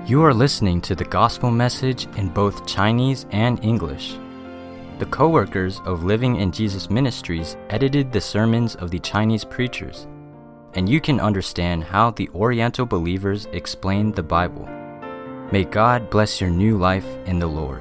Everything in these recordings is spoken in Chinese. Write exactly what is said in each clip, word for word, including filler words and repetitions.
You are listening to the gospel message in both Chinese and English. The co-workers of Living in Jesus Ministries edited the sermons of the Chinese preachers, and you can understand how the Oriental believers explained the Bible. May God bless your new life in the Lord.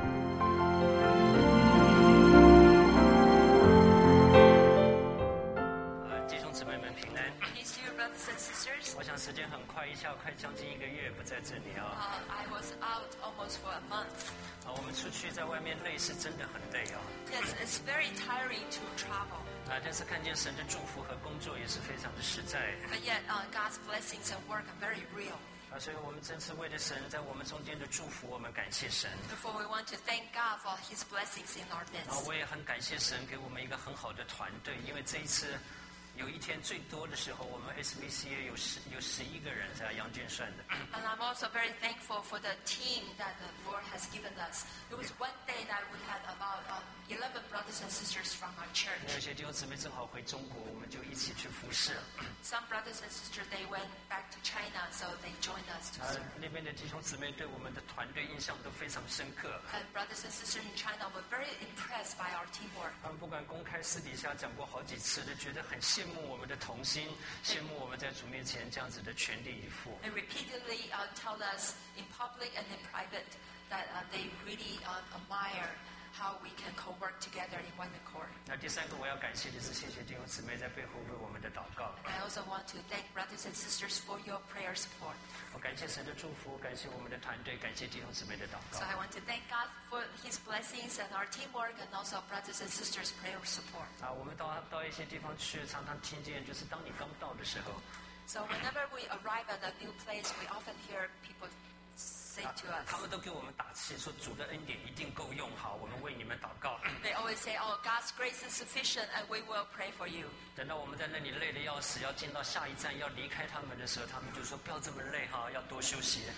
弟兄姊妹们平安。 Peace to you, brothers and sisters. 我想时间很快，一下快将近一个月不在这里啊。 Uh, I was out almost for a month. 啊，我们出去在外面累是真的很累啊。 Yes, it's very tiring to travel. 啊，但是看见神的祝福和工作也是非常的实在。 But yet, uh, God's blessings and work are very real. 啊，所以我们这次为了神在我们中间的祝福，我们感谢神。 Therefore, we want to thank God for His blessings in our 啊， midst. 我也很感谢神给我们一个很好的团队，因为这一次有一天最多的时候，我们 S B C A 有十有十一个人，是啊，杨娟算的。 And I'm also very thankful for the team that the Lord has given us. It was one day that we had about uh, eleven brothers and sisters from our 有 church. 些弟兄姊妹正好回中国，我们就一起去服侍。 Some brothers and sisters, they went back to China, so they joined us to 啊 serve. 那边的弟兄姊妹对我们的团队印象都非常深刻。 And brothers and sisters in China were very impressed by our teamwork. 他们不管公开私底下讲过好几次的，觉得很羡慕我们的同心，羡慕我们在主面前这样子的全力以赴。 They repeatedly uh, tell us in public and in private that uh, they really uh, admire how we can co-work together in one accord. 那第三个我要感谢的是，谢谢弟兄姊妹在背后为我们的祷告。 And I also want to thank brothers and sisters for your prayer support. 我感谢神的祝福，感谢我们的团队，感谢弟兄姊妹的祷告 So。I want to thank God for His blessings and our teamwork and also brothers and sisters' prayer support. 啊，我们到到一些地方去，常常听见，就是当你刚到的时候， So whenever we arrive at a new place, we often hear people say 啊 to 他 us, 们都给我们打气，说主的恩典一定够用，好，我们为你们祷告。 they always say, oh, God's grace is sufficient and we will pray for you. 等到我们在那里累得要死，要进到下一站，要离开他们的时候，他们就说不要这么累哈，要多休息。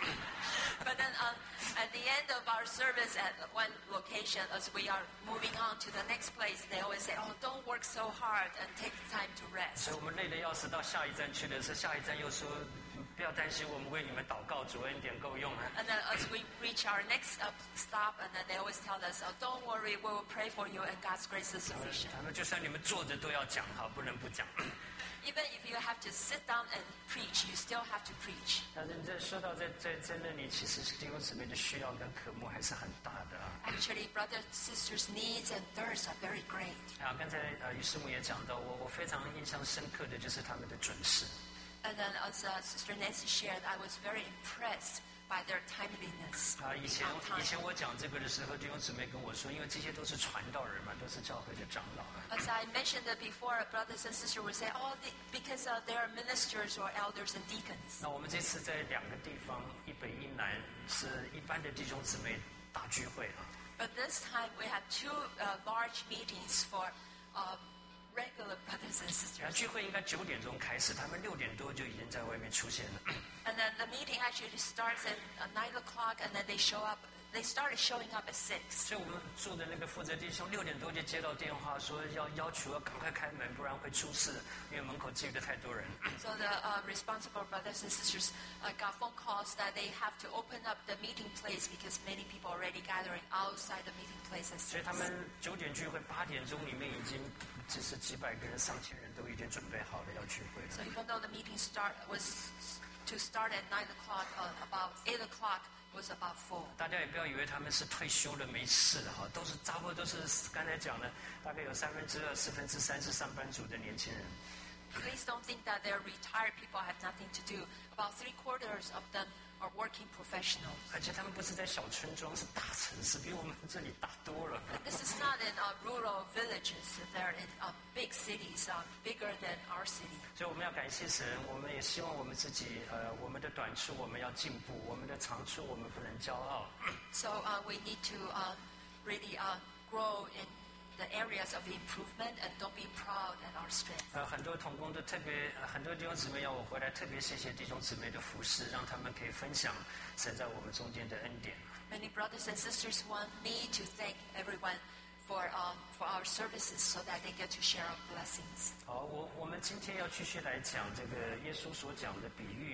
But then um, at the end of our service at one location, as we are moving on to the next place, they always say, oh, don't work so hard and take time to 所 rest. 以我们累得要死，到下一站去的时候，下一站又说不要担心，我们为你们祷告，主恩典够用啊。 And then as we reach our next uh, stop, and then they always tell us, oh, don't worry, we will pray for you and God's grace is sufficient. 他们就算你们坐着都要讲哈，不能不讲。 Even if you have to sit down and preach, you still have to preach. 但是在说到在在在那里，其实弟兄姊妹的需要跟渴慕还是很大的啊。 Actually, brothers and sisters' needs and thirsts are very great. 啊，刚才呃于师母也讲到，我我非常印象深刻的就是他们的准时。 And then as uh, Sister Nancy shared, I was very impressed by their timeliness. 啊，以前 on time. 以前我讲这个的时候，弟兄姊妹跟我说，因为这些都是传道人嘛，都是教会的长老啊。 As I mentioned that before, brothers and sisters would say, oh, the, because uh, they are ministers or elders and deacons. 那我们这次在两个地方，一北一南，是一般的弟兄姊妹大聚会啊。 But this time we had two uh, large meetings for uh, regular brothers and 然后 sisters. 聚会应该九点钟开始，他们六点多就已经在外面出现了。 And then the meeting actually starts at uh, nine o'clock, and then they show up. They started showing up at six. 所以我们住的那个负责弟兄六点多就接到电话，说要要求要赶快开门，不然会出事，因为门口聚的太多人。 So the uh, responsible brothers and sisters uh, got phone calls that they have to open up the meeting place because many people are already gathering outside the meeting place at 所以 six. 他们九点聚会，八点钟里面已经就是几百个人、上千人都已经准备好了要聚会了。 So even though the meeting start was to start at nine o'clock, uh, about eight o'clock was about full. 大家也不要以为他们是退休了没事了哈，都是差不多都是刚才讲的，大概有三分之二、四分之三是上班族的年轻人。 Please don't think that they're retired people have nothing to do. About three quarters of them are working professionals. 而且他们不是在小村庄，是大城市，比我们这里大多了。 This is not in uh, rural villages. They're in uh, big cities, uh, bigger than our city. 所以我们要感谢神，我们也希望我们自己，呃，我们的短处我们要进步，我们的长处我们不能骄傲。 So uh, we need to uh, really uh, grow in the areas of improvement and don't be proud at our strength. 呃，很多同工都特别，呃很多弟兄姊妹要我回来，特别谢谢弟兄姊妹的服侍，让他们可以分享神在我们中间的恩典。 Many brothers and sisters want me to thank everyone for um, for our services so that they get to share our blessings. 好，我我们今天要继续来讲这个耶稣所讲的比喻，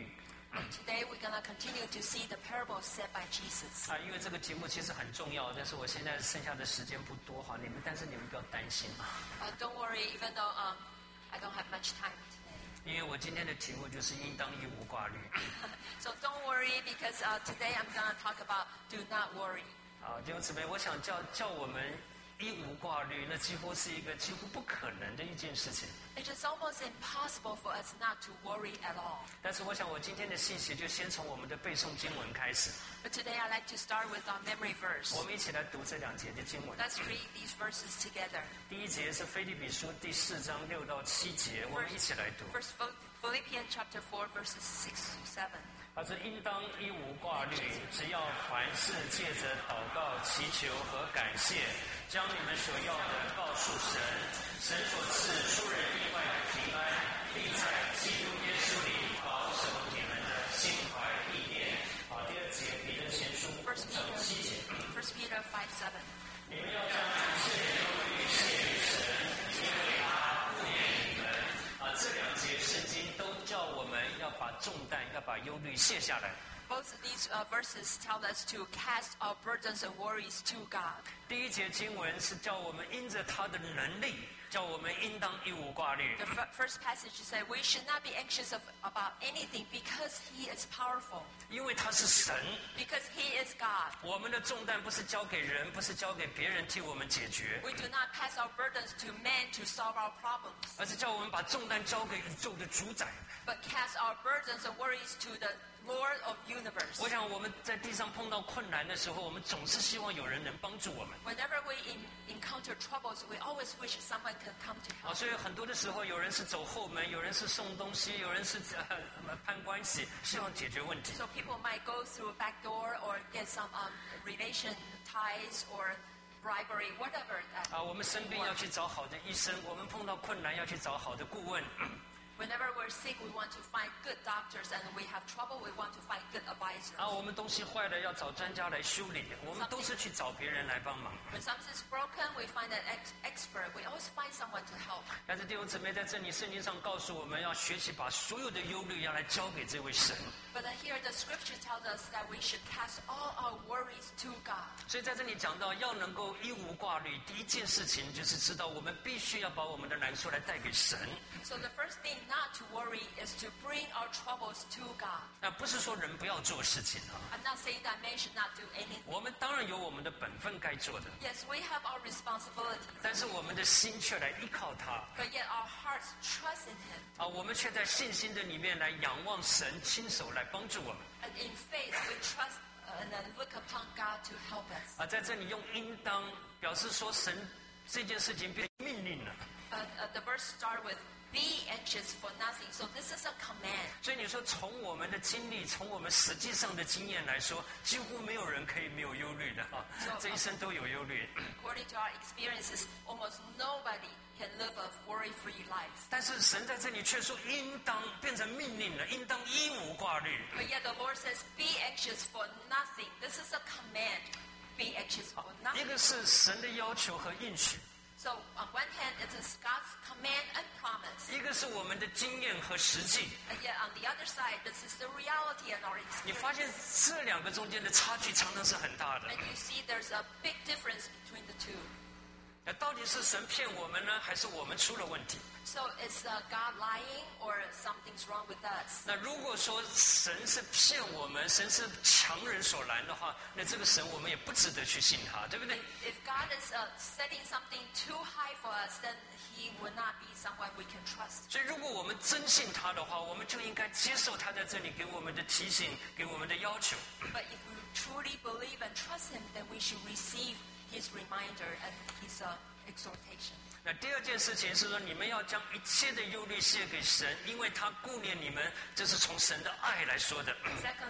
Today we're going to continue to see the parable said by Jesus. 啊，因为这个题目其实很重要，但是我现在剩下的时间不多哈，你们但是你们不要担心啊。 Uh, don't worry, even though um, I don't have much time today. 因为我今天的题目就是应当一无挂虑。 So don't worry because uh, today I'm going to talk about do not worry. 啊，弟兄姊妹，我想叫叫我们一无挂虑，那几乎是一个几乎不可能的一件事情。 It is almost impossible for us not to worry at all. 但是我想我今天的信息就先从我们的背诵经文开始。 But today I'd like to start with our memory verse. 我们一起来读这两节的经文。 Let's read these verses together. 第一节是腓立比书第四章六到七节，我们一起来读。 First, Philippians chapter four, verses six to seven. 他说：“应当一无挂虑，只要凡事借着祷告、祈求和感谢，将你们所要的告诉神。神所赐出人意外的平安，必在基督耶稣里保守你们的心怀意念。”好，第二节彼得前书五 First 章七节。 Peter, First Peter five seven. 你们要将一切的忧虑卸给神，因为他顾念你们。啊，这两节圣经都叫我们要把重担、要把忧虑卸下来。 Both of these uh, verses tell us to cast our burdens and worries to God. 第一节经文是叫我们因着他的能力，叫我们应当一无挂虑。 The f- first passage says we should not be anxious of, about anything because He is powerful, 因为他是神， because He is God. 我们的重担不是交给人，不是交给别人替我们解决， We do not pass our burdens to men to solve our problems, 而是叫我们把重担交给宇宙的主宰。 but cast our burdens and worries to the Lord of universe. 我想我们在地上碰到困难的时候，我们总是希望有人能帮助我们。 Whenever we in, encounter troubles, we always wish someone could come to 啊， help. 所以很多的时候，有人是走后门，有人是送东西，有人是呃攀关系，希望解决问题。 So people might go through a back door or get some um, relation ties or bribery, whatever. That 啊，我们生病要去找好的医生，我们碰到困难要去找好的顾问。 Whenever we're sick, we want to find good doctors, and when we have trouble, we want to find good advisors. 啊，我们东西坏了要找专家来修理，我们都是去找别人来帮忙。 When something's broken, we find an ex- expert. We always find someone to help. 但是弟兄姊妹在这里圣经上告诉我们要学习把所有的忧虑要来交给这位神。 But then here the scripture tells us that we should cast all our worries to God. 所以在这里讲到要能够一无挂虑，第一件事情就是知道我们必须要把我们的难处来带给神。 So the first thing not to worry is to bring our troubles to God. 那不是说人不要做事情啊， I'm not saying that men should not do anything. 我们当然有我们的本分该做的， Yes, we have our responsibilities, 但是我们的心却来依靠他。 but yet our hearts trust in Him. 啊，我们却在信心的里面来仰望神，亲手来帮助我们。 And in faith, we trust uh, and then look upon God to help us. 啊，在这里用应当表示说神这件事情变命令了。 Uh, uh, the verse starts with, be anxious for nothing. So this is a command. 所以你说从我们的经历，从我们实际上的经验来说，几乎没有人可以没有忧虑的啊，这一生都有忧虑。 According to our experiences, almost nobody can live a worry-free life. 但是神在这里却说应当变成命令了，应当一无挂虑。 But yet the Lord says, be anxious for nothing. This is a command. Be anxious for 一 nothing. 个是神的要求和应许， So on one hand, it is God's command and promise. 一个是我们的经验和实际。 And yet on the other side, this is the reality and our 你发现 experience. 这两个中间的差距常常是很大的。 And you see there's a big difference between the two. 那到底是神骗我们呢，还是我们出了问题？ So is uh, God lying or something's wrong with us? 那如果说神是骗我们，神是强人所难的话，那这个神我们也不值得去信他，对不对？ If God is uh, setting something too high for us, then He will not be someone we can trust. 所以，如果我们真信他的话，我们就应该接受他在这里给我们的提醒，给我们的要求。 But if we truly believe and trust Him, then we should receive His reminder and His uh, exhortation. 那第二件事情是说，你们要将一切的忧虑卸给神，因为他顾念你们，这是从神的爱来说的。 Secondly, it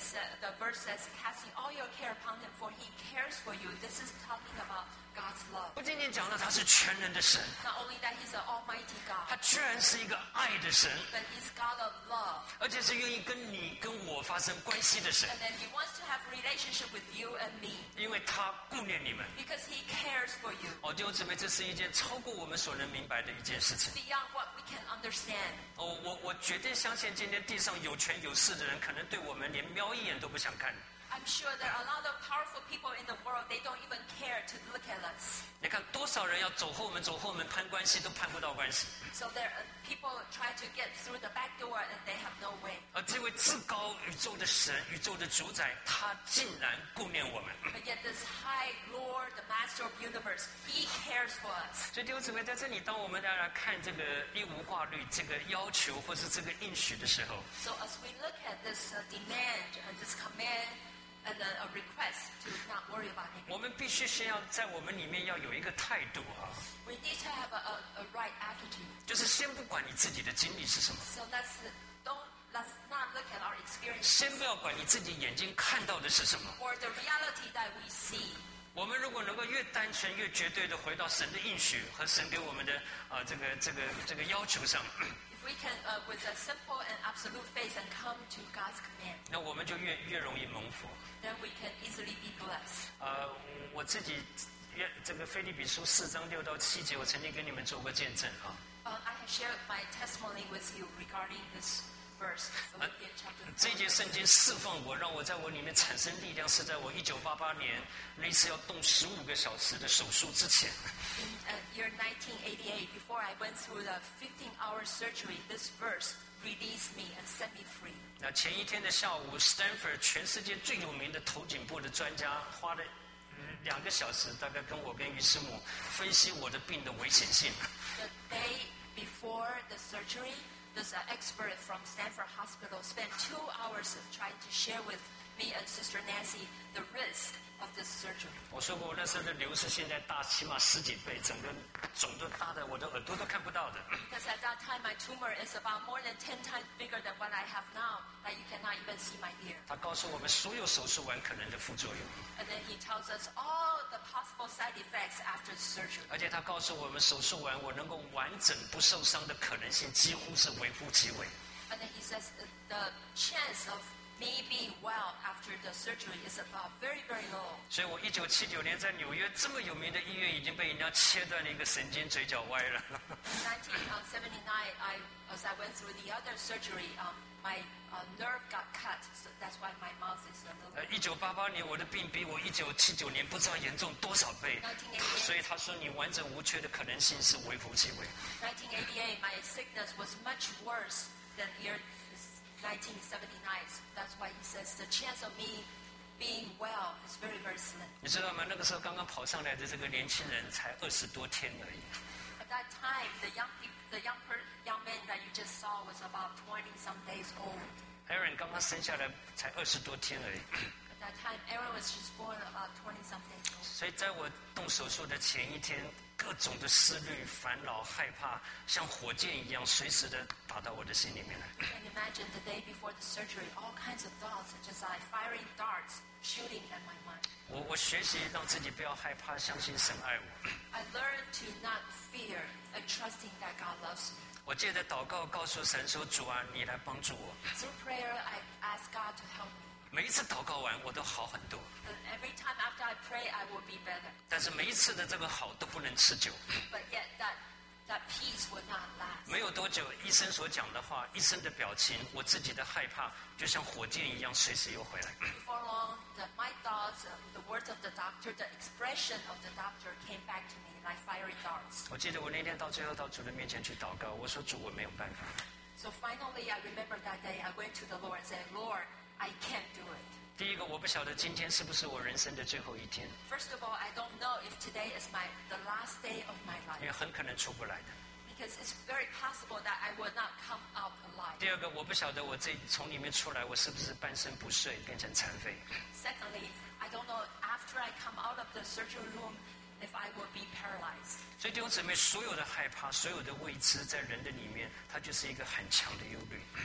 said, the verse says, casting all your care upon him, for he cares for you. This is talking about God's love. 不仅仅讲到他是全能的神， Not only that he's an almighty 他 God, 居然是一个爱的神， but he's God of love. 而且是愿意跟你跟我发生关系的神， And then he wants to have a relationship with you and me 因为他顾念你们。 because he cares for you 哦，弟兄姊妹，这是一件超过我们所能明白的一件事情。 beyond what we can understand. 哦，我我绝对相信，今天地上有权有势的人，可能对我们连瞄一眼都不想看。 I'm sure there are a lot of powerful people in the world, they don't even care to look at us. 你看多少人要走后门，走后门攀关系都攀不到关系， So there are people try to get through the back door and they have no way. 而这位至高宇宙的神、宇宙的主宰，他竟然顾念我们。 But yet this high Lord, the master of universe, he cares for us. 所以弟兄姊妹，在这里，当我们大家看这个一无挂虑这个要求或是这个应许的时候， So as we look at this uh, demand and this command and uh, a request to not worry about 我 anything, 们必须先要在我们里面要有一个态度啊， we need to have a, a, a right attitude. 就是先不管你自己的经历是什么， So let's uh, don't let's not look at our experience 先不要管你自己眼睛看到的是什么。 or the reality that we see. 我们如果能够越单纯越绝对的回到神的应许和神给我们的啊、呃、这个这个这个要求上， If we can, uh, with a simple and absolute faith, and come to God's command, 那我们就越越容易蒙福。 then we can easily be blessed. 呃，我自己约这个腓立比书四章六到七节，我曾经跟你们做过见证啊。 Uh, I have shared my testimony with you regarding this verse, Philippians chapter 这 four. 节圣经释放我，让我在我里面产生力量，是在我一九八八年那次要动十五个小时的手术之前。 In uh, year nineteen eighty-eight, before I went through the fifteen-hour surgery, this verse released me and set me free. 那前一天的下午 ，Stanford 全世界最有名的头颈部的专家花了两个小时，大概跟我跟于师母分析我的病的危险性。 The day before the surgery, this uh, expert from Stanford Hospital spent two hours trying to share with me and Sister Nancy the risk of this surgery. 我说过，我那时候的瘤是现在大起码十几倍，整个肿都大的我的耳朵都看不到的。 Because at that time, my tumor is about more than ten times bigger than what I have now, that you cannot even see my ear. 他告诉我们所有手术完可能的副作用， And then he tells us all the possible side effects after the surgery. 而且他告诉我们手术完我能够完整不受伤的可能性几乎是微乎其微。 And then he says uh, the chance of me being well after the surgery is about very, very low. 所以我一九七九年在纽约这么有名的医院已经被人家切断了一个神经，嘴角歪了。 In nineteen seventy-nine, I, as I went through the other surgery, um, my uh, nerve got cut, so that's why my mouth is a little. 呃，一九八八年我的病比我一九七九年不知道严重多少倍，所以他说你完整无缺的可能性是微乎其微。 nineteen eighty-eight, my sickness was much worse than year nineteen seventy-nine. That's why he says the chance of me being well is very, very slim. 你知道吗？那个时候刚刚跑上来的这个年轻人才二十多天而已。 At that time, the young peop- the young per- young man that you just saw was about twenty some days old. Aaron 刚刚生下来才二十多天而已， At that time, Aaron was just born about twenty some days old. 所以在我动手术的前一天，各种的思虑、烦恼、害怕，像火箭一样，随时的打到我的心里面来。 You can imagine the day before the surgery, all kinds of thoughts, just like firing darts, shooting at my mind. 我我学习让自己不要害怕，相信神爱我。 I learned to not fear and trusting that God loves me. 我借着祷告告诉神说：“主啊，你来帮助我。 Through prayer, I ask God to help me. ” 每一次祷告完，我都好很多。 And every time after I pray, I will be better. 但是每一次的这个好都不能持久。 But yet that, that peace will not last. 没有多久，医生所讲的话，医生的表情，我自己的害怕，就像火箭一样，随时又回来。 Before long, the, my thoughts, uh, the words of the doctor, the expression of the doctor came back to me like fiery darts. 我记得我那天到最后到主的面前去祷告，我说：“主，我没有办法。” So finally, I remember that day I went to the Lord and said, Lord, I can't do it. 第一个，我不晓得今天是不是我人生的最后一天， First of all, I don't know if today is my the last day of my 因为 life 很可能出不来的。 because it's very possible that I will not come out alive. 第二个，我不晓得我这从里面出来，我是不是半身不遂，变成残废。 Secondly, I don't know after I come out of the surgery room if I will be paralyzed. 所以弟兄姊妹，所有的害怕，所有的未知，在人的里面，它就是一个很强的忧虑。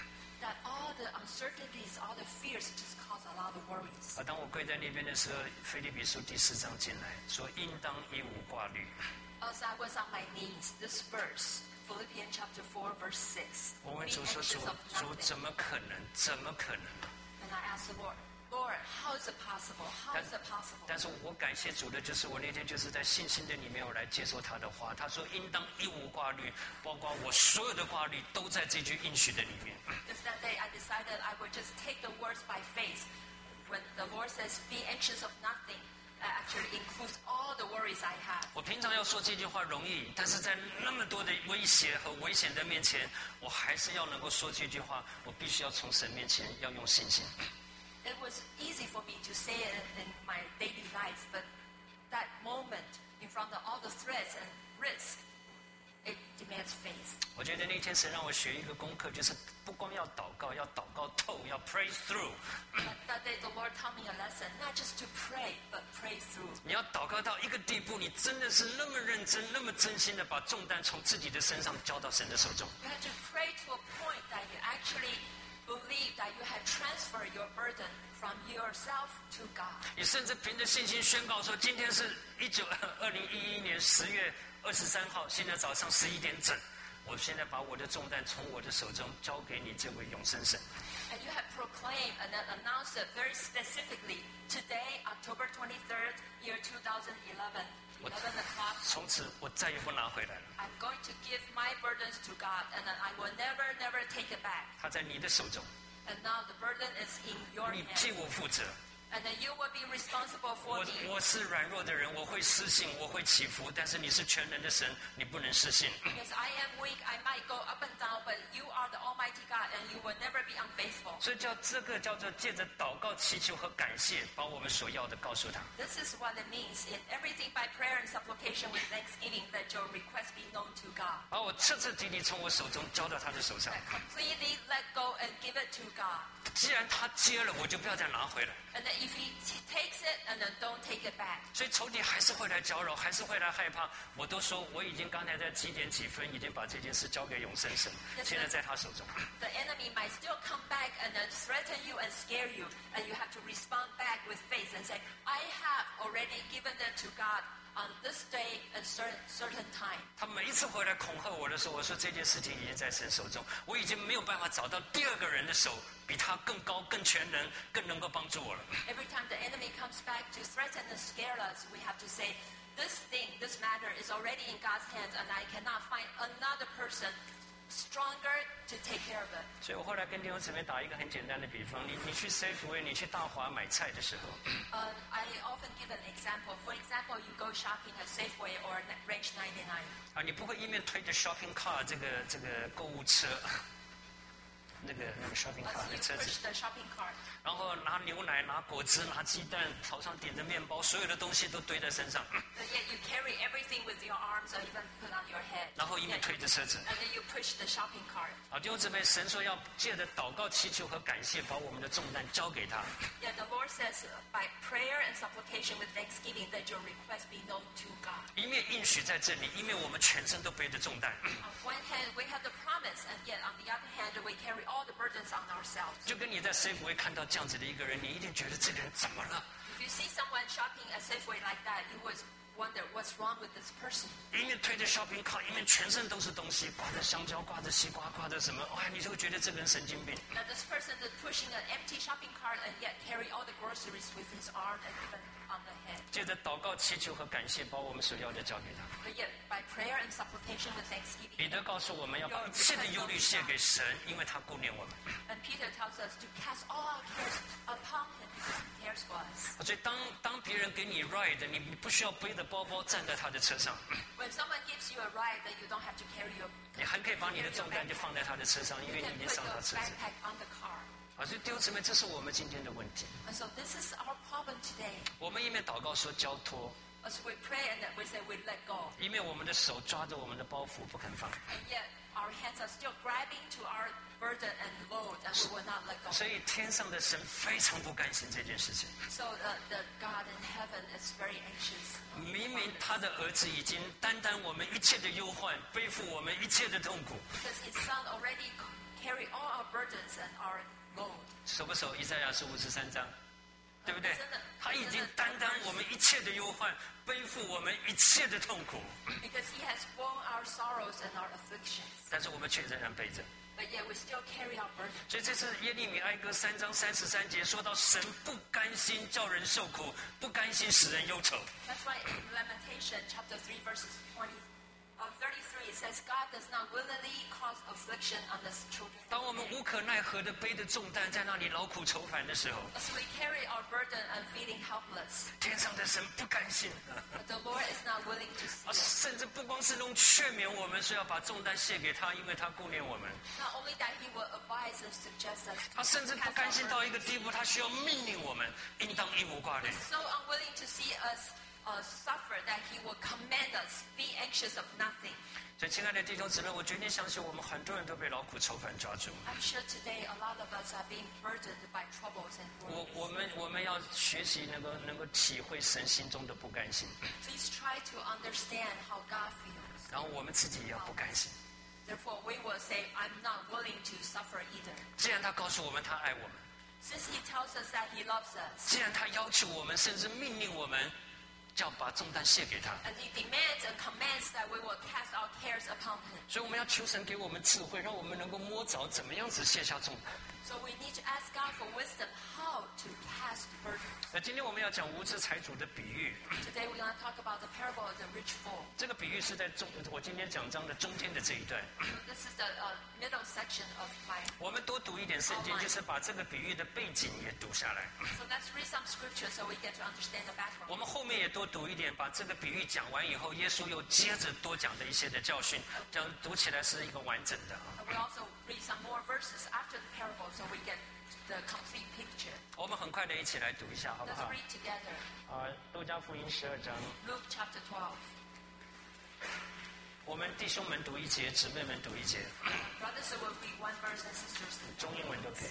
that all the uncertainties, all the fears just cause a lot of worries. 啊，当我跪在那边的时候，腓立比书第四章进来说，应当一无挂虑。 As I was on my knees, this verse, Philippians chapter four, verse six. 我问 Be 主说：“主 anxious of 主 nothing. 怎么可能？怎么可能？” And I asked the Lord, Lord, how is it possible? How is it possible? 但是我感谢主的，就是我那天就是在信心的里面，我来接受他的话。他说：“应当一无挂虑，包括我所有的挂虑，都在这句应许的里面。” Because that day I decided I would just take the words by faith. When the Lord says, be anxious of nothing, that actually includes all the worries I have. 我平常要说这句话容易，但是在那么多的威胁和危险的面前，我还是要能够说这句话。我必须要从神面前要用信心。 It was easy for me to say it in my daily life, but that moment in front of all the threats and risks, it demands faith. 我觉得那天神让我学一个功课，就是不光要祷告，要祷告透，要 pray through。 That, that day the Lord taught me a lesson, not just to pray, but pray through. 你要祷告到一个地步，你真的是那么认真、那么真心的把重担从自己的身上交到神的手中。 You have to pray to a point that you actually believe that you have transferred your burden from yourself to God. 你甚至凭着信心宣告说：“今天是一九二零一一年十月二十三号，现在早上十一点整。我现在把我的重担从我的手中交给你这位永生神。” And you have proclaimed and then announced it very specifically. Today, October twenty-third, year two thousand eleven, eleven o'clock, 从此我再也不拿回来了， I'm going to give my burdens to God, and then I will never, never take it back. 它在你的手中， And now the burden is in your 你 hand. 替我负责。 And then you will be responsible for 我 me. 我是软弱的人，我会失信，我会起伏，但是你是全能的神，你不能失信。 Because I am weak, I might go up and down, but you are the Almighty God, and you will never be unfaithful. 所以叫这个叫做借着祷告、祈求和感谢，把我们所要的告诉他。 This is what it means in everything by prayer and supplication with thanksgiving, that your request be known to God. 把我彻彻底底从我手中交到他的手上。 That completely let go and give it to God. 既然他接了，我就不要再拿回来。 And then if he t- takes it, and then don't take it back. 所以仇敌还是会来搅扰，还是会来害怕。我都说我已经刚才在几点几分已经把这件事交给永生神，现在在他手中。 The enemy might still come back and then threaten you and scare you, and you have to respond back with faith and say, I have already given it to God on this day and certain certain time. 他每一次回来恐吓我的时候，我说这件事情已经在神手中，我已经没有办法找到第二个人的手比他更高、更全能、更能够帮助我了。 Every time the enemy comes back to threaten and scare us, we have to say, this thing, this matter is already in God's hands, and I cannot find another person stronger to take care of it. 所以我后来跟弟兄姊妹打一个很简单的比方，你你去 Safeway， 你去大华买菜的时候， Uh, I often give an example. For example, you go shopping at Safeway or Range ninety-nine. 啊，你不会一面推着 shopping car 这个这个购物车，那个那个 shopping car As 的 you 车子， push the shopping cart, 然后拿牛奶、拿果汁、拿鸡蛋，头上点着面包，所有的东西都堆在身上， but yet you carry everything with your arms or even put on your head. 然后一面 Yet- 推着车子。 And then you push the shopping cart. 啊，弟兄姊妹，神说要借着祷告、祈求和感谢，把我们的重担交给他。 Yet the Lord says, uh, by prayer and supplication with thanksgiving, that your request be known to God. 一面应许在这里，一面我们全身都背着重担。 On one hand, we have the promise, and yet on the other hand, we carry all the burdens on ourselves. 就跟你在 Safeway 看到这样子的一个人，你一定觉得这个人怎么了？ If you see someone shopping at Safeway like that, you would wonder what's wrong with this person. 一面推着 shopping cart，一面全身都是东西，挂着香蕉，挂着西瓜，挂着什么？哇，你就会觉得这个人神经病。 Now this person is pushing an empty shopping cart and yet carry all the groceries with his arm and even on the head. 借着祷告、祈求和感谢，把我们所要的交给他。 But yet by prayer and supplication with 彼 thanksgiving. 得告诉我们要把一切的忧虑卸给神，因为他顾念我们。 And Peter tells us to cast all our cares upon him because he cares for us. 所以当当别人给你 ride， 你你不需要背着包包站在他的车上， When someone gives you a ride, then you don't have to carry your 你还可以把你的重担就放在他的车上，因 you 为 can 你已经 put 上 your 他车子。 backpack on the car. 啊，所以弟兄姊妹，这是我们今天的问题。 And so this is our problem today. 我们一面祷告说交托， As we pray and then we say we let go. 一面我们的手抓着我们的包袱不肯放。 And yet our hands are still grabbing to our burden and load and we will not let go. 所以天上的神非常不甘心这件事情。 So uh, the God in heaven is very anxious. 明明他的儿子已经担当我们一切的忧患，背负我们一切的痛苦， Because his son already carry all our burdens and our load. 熟不熟？以赛亚书五十三章，对不对真的？ 他已经担当我们一切的忧患，背负我们一切的痛苦， Because he has borne our sorrows and our afflictions. 但是我们却仍然背着。 But yet we still carry our burdens. 所以这次耶利米哀歌三章三十三节说到，神不甘心叫人受苦，不甘心使人忧愁。 That's why in Lamentation chapter three verses twenty, uh, thirty-three it says God does not willingly cause affliction on the children. 当我们无可奈何的背着重担在那里劳苦愁烦的时候， As we carry our burden and feeling helpless, 天上的神不甘心， but the Lord is not willing to see 啊， us. 甚至不光是用劝勉我们说要把重担卸给他，因为他顾念我们。 Not only that he will advise and suggest us 他 to 甚至不 cast 甘 our 心到一个 burdens. 地步，他需要命令我们应当一无挂虑。 He's so unwilling to see us uh, suffer that he will command us, be anxious of nothing. 所以，亲爱的弟兄姊妹，我决定相信，我们很多人都被劳苦愁烦抓住。 I'm sure today a lot of us are being burdened by troubles and 我 worries. 我们我们要学习能够能够体会神心中的不甘心， Please try to understand how God feels. 然后我们自己也要不甘心。 Therefore, we will say, I'm not willing to suffer either. 既然他告诉我们他爱我们， Since he tells us that he loves us, 既然他要求我们，甚至命令我们，叫把重担卸给他， and he demands and commands that we will cast our cares upon him. 所以我们要求神给我们智慧，让我们能够摸着怎么样子卸下重担。 So we need to ask God for wisdom how to cast burdens. 那今天我们要讲无知财主的比喻， Today we're going to talk about the parable of the rich fool. 这个比喻是在中我今天讲章的中间的这一段。 This is the uh, middle section of my. 我们多读一点圣经，就是把这个比喻的背景也读下来。 So let's read some scripture so we get to understand the 我 background. 们后面也多读一点，把这个比喻讲完以后，耶稣又接着多讲的一些的教训，这样读起来是一个完整的。 And we also read some more verses after the parable so we get the complete picture. 我们很快的一起来读一下，好不 Let's 好？ read together. 啊，路加福音十二章， Luke chapter twelve. 我们弟兄们读一节，姊妹们读一节， Brothers, it will be one verse and sisters. 中英文都可以。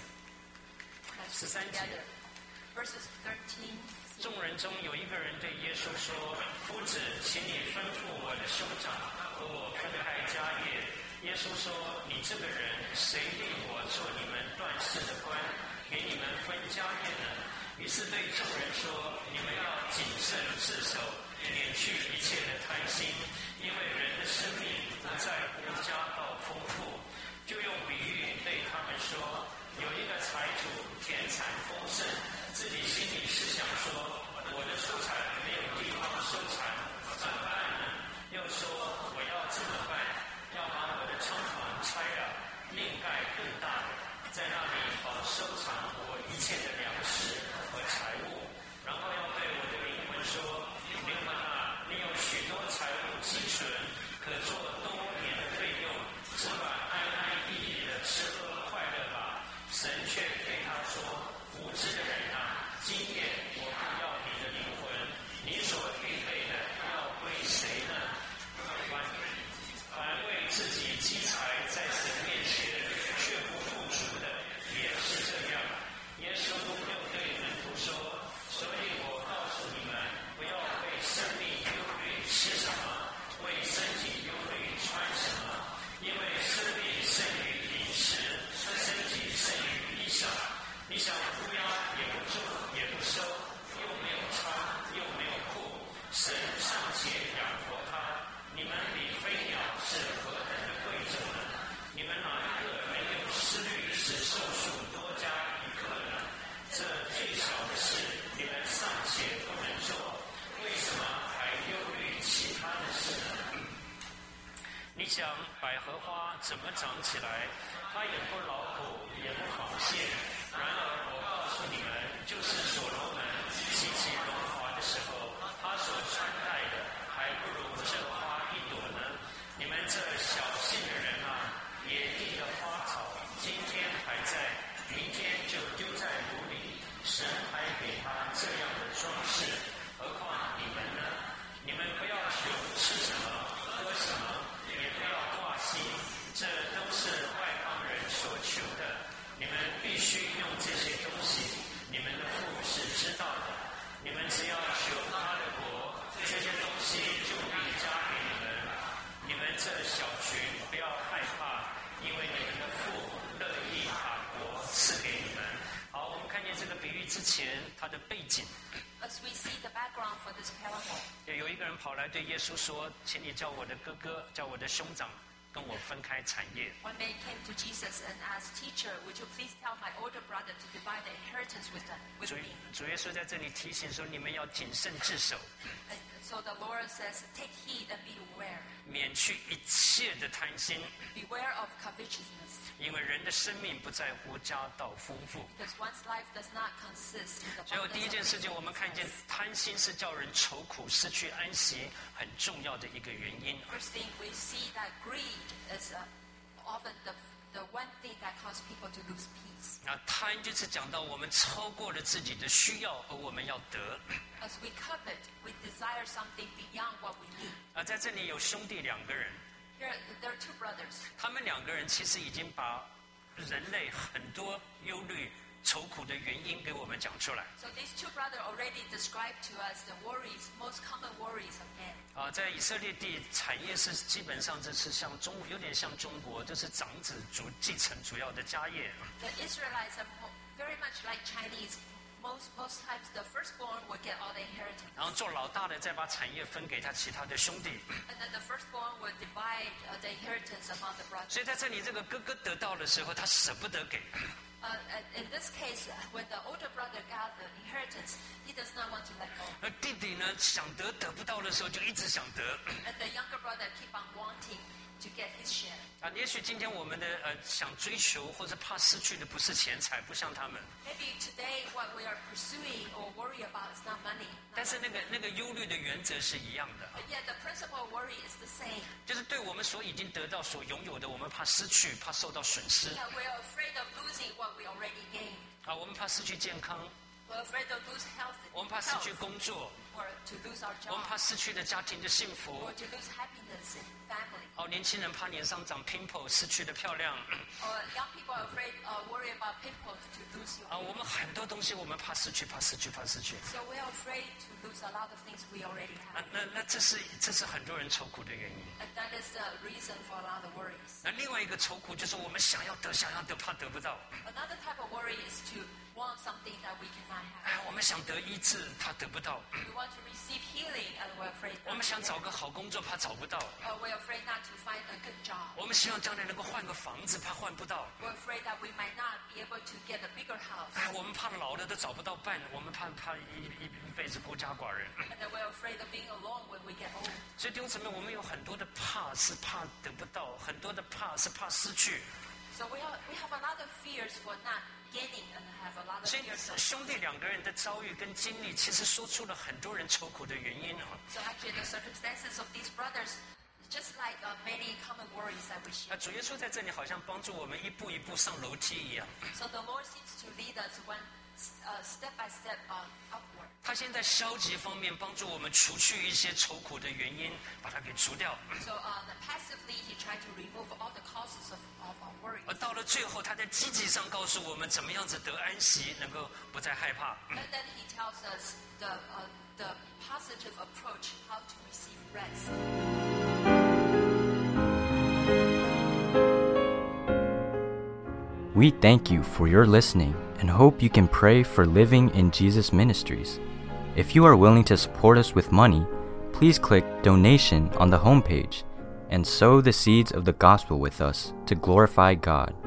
Let's 十 read 三节。 together. Verses thirteen. 众人中有一个人对耶稣说：“夫子，请你吩咐我的兄长和我分开家业。”耶稣说：“你这个人，谁令我做你们断事的官，给你们分家业呢？”于是对众人说：“你们要谨慎自守，免去一切的贪心，因为人的生命不在乎家道丰富。”就用比喻对他们说：“有一个财主田产丰盛，自己心里是想说，我的出产没有地方收产，怎么办呢？又说我要这么办，要把我的仓房拆了，另盖更大的，在那里好收藏我一切的粮食和财物。然后要对我的灵魂说，灵魂啊，你有许多财物积存，可做多年的费用，只管安安逸逸的吃喝快乐吧。神却对他说，无知的人啊，今夜我不要你的灵魂，你所预备的要归谁呢？凡凡为自己积财在神面前却不富足的，也是这样。耶稣又对门徒说，所以我告诉你们，不要为生命忧虑吃什么，为身体忧虑穿什么，因为生命胜于饮食，身体胜于衣裳。你想乌鸦也不种也不收，又没有仓又没有库，神尚且养活它，你们比飞鸟是何等的贵重呢？你们哪一个没有思虑使寿数多加一个呢？这最小的事，你们尚且不能做，为什么还忧虑其他的事呢？你想百合花怎么长起来？它也不劳苦，也不纺线。然而我告诉你们，就是所罗门极其荣华的时候，他所穿戴的还不如这花一朵呢。你们这小信的人啊，野地的花草，今天还在，明天就丢在炉里，神还给他这样的装饰，何况你们呢？你们不要求吃什么喝什么，也不要挂心，这都是外邦人所求的。你们必须用这些东西，你们的父是知道的。你们只要求他的国，这些东西就必加给你们。你们这小群不要害怕，因为你们的父乐它的背景。 As we see the background for this parable, 有一个人跑来对耶稣说：“请你叫我的哥哥，叫我的兄长跟我分开产业。” one man came to Jesus and asked, "Teacher, would you please tell my older brother to divide the inheritance with, them, with 主 me?" 主耶稣在这里提醒说：“你们要谨慎自守， And so the Lord says, "Take heed and be aware. 免去一切的贪心， Beware of covetousness, 因为人的生命不在乎家道丰富。” because one's life does not consist in the 所以第一 abundance 件 of 事情，我们看见 riches. 贪心是叫人愁苦、失去安息很重要的一个原因。 First thing, we see that greed is uh, often the, the one thing that causes people to lose peace. 那贪就是讲到我们超过了自己的需要，而我们要得。 As we covet, we desire something beyond what we need. 啊，在这里有兄弟两个人， Here, there are two brothers. 他们两个人其实已经把人类很多忧虑、愁苦的原因给我们讲出来。 So these two brothers already described to us the worries, most common worries of man. 啊，在以色列地产业是基本上这是像中有点像中国，就是长子主继承主要的家业。 The Israelites are mo- very much like Chinese. Most most times, the firstborn will get all the inheritance, 然后做老大的再把产业分给他其他的兄弟。 and then the firstborn will divide uh, the inheritance among the brothers. 所以在这里，这个哥哥得到的时候，他舍不得给。 Uh, and in this case, uh, when the older brother got the inheritance, he does not want to let go, 而弟弟呢，想得得不到的时候，就一直想得。 and the younger brother keep on wanting to get his share. 啊，也许今天我们的呃想追求或者怕失去的不是钱财，不像他们， Maybe today what we are pursuing or worry about is not money, 但是那个那个忧虑的原则是一样的， but yet the principle of worry is the same. 就是对我们所已经得到、所拥有的，我们怕失去，怕受到损失 Yeah, we are afraid of losing what we already gained. 啊，我们怕失去健康， We're afraid of lose health, 我们怕失 health 去工作， or to lose our 我们 job, 怕失去的家庭的幸福 or。to lose happiness in family. 哦，年轻人怕脸上长 pimple， 失去的漂亮。 Or young people are afraid, uh, worry about pimples to lose your 啊，我们很多东西我们怕失去，怕失去，怕失去。 So we are afraid to lose a lot of things we already 啊 have.， 那那这是这是很多人愁苦的原因。 And that is the reason for a lot of worries. 那另外一个愁苦就是我们想要得，想要得，怕得不到。 Another type of worry is to want something that we cannot have. 哎，我们想得医治，怕得不到； We want to receive healing and we're afraid 我 not 们 to 想 get 找 it. 个好工作，怕找不到； Or we're afraid not to find a good job. 我们希望将来能够换个房子，怕换不到； We're afraid that we might not be able to get a bigger house. 哎，我们怕老了都找不到伴，我们怕怕一一一辈子孤家寡人。 And then we're afraid of being alone when we get old. 所以弟兄姊妹，我们有很多的怕是怕得不到，很多的怕是怕失去。 So we have, we have a lot of fears for not gaining and have a lot of 所以 fears of 兄弟两个人的遭遇跟经历，其实说出了很多人愁苦的原因啊。 So actually, the circumstances of these brothers, just like uh, many common worries that we 那 share. 主耶稣在这里好像帮助我们一步一步上楼梯一样。 So the Lord seems to lead us one uh, step by step uh, upward. 他现在消极方面帮助我们除去一些愁苦的原因，把它给除掉。 So uh, the passively, he tried to remove all the causes of, of our worries. 而到了最后，他在积极上告诉我们怎么样子得安息，能够不再害怕。 And then he tells us the, uh, the positive approach, how to receive rest. We thank you for your listening and hope you can pray for Living in Jesus Ministries. If you are willing to support us with money, please click Donation on the homepage and sow the seeds of the gospel with us to glorify God.